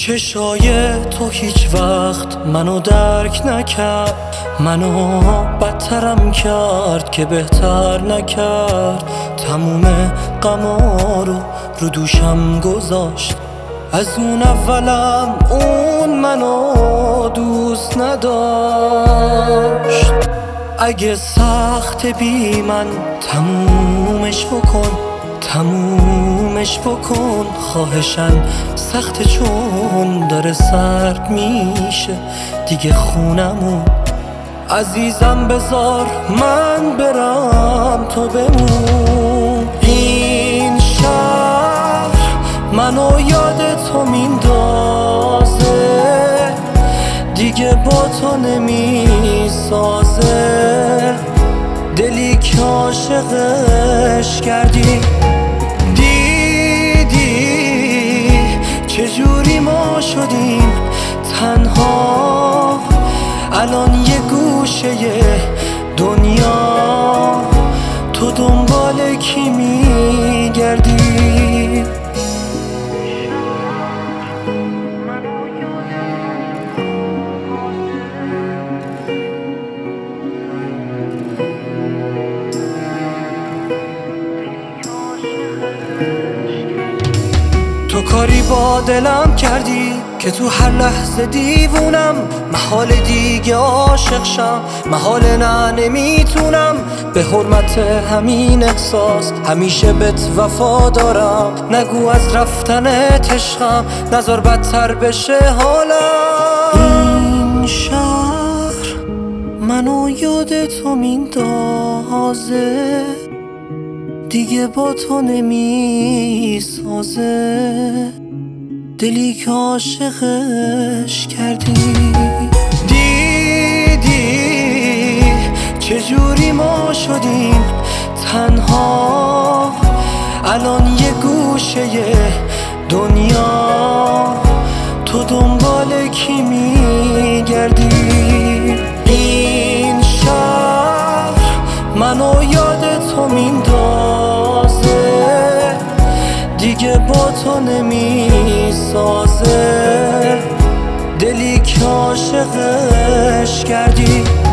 چشای تو هیچ وقت منو درک نکرد، منو بدترم کرد که بهتر نکرد. تموم غما رو دوشم گذاشت، از اون اولم اون منو دوست نداشت. اگه سخت بی من تمومش بکن، تمومش بکن خواهشن، سخت چون داره سرد میشه دیگه خونمون. عزیزم بذار من برم تو بمون. این شهر منو یاد تو میندازه، دیگه با تو نمیسازه. دلی که عاشقش کردی، دیدی چجوری ما شدیم تنها. الان یه گوشه دنیا تو دنبال کی میگردی؟ تو کاری با دلم کردی که تو هر لحظه دیوونم. محال دیگه عاشق شم، محال نه نمیتونم. به حرمت همین احساس همیشه بهت وفا دارم. نگو از رفتنت عشقم، نذار بدتر بشه حالم. این شهر منو یاد تو میندازه، دیگه با تو نمیسازه. دلی که عاشقش کردی، دیدی چجوری ما شدیم تنها. الان یه گوشه دنیا تو دنبال کی میگردی؟ این شهر منو یاد تو میندازه، دیگه با تو نمیسازه. دلی که عاشقش کردی